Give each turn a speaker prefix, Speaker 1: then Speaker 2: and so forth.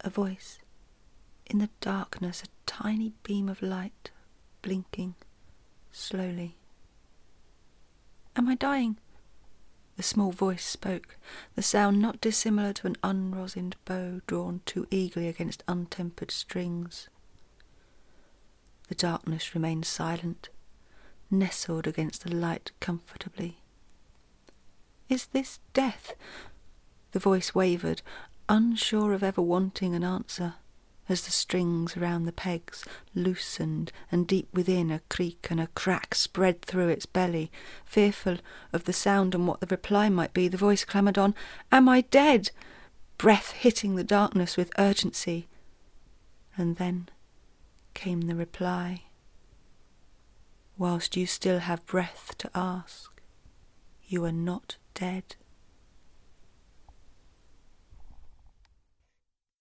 Speaker 1: A voice. In the darkness, a tiny beam of light, blinking, slowly. Am I dying? The small voice spoke, the sound not dissimilar to an unrosined bow drawn too eagerly against untempered strings. The darkness remained silent, nestled against the light comfortably. Is this death? The voice wavered, unsure of ever wanting an answer, as the strings around the pegs loosened and deep within a creak and a crack spread through its belly. Fearful of the sound and what the reply might be, the voice clamoured on, "Am I dead?" breath hitting the darkness with urgency. And then came the reply. Whilst you still have breath to ask, you are not dead.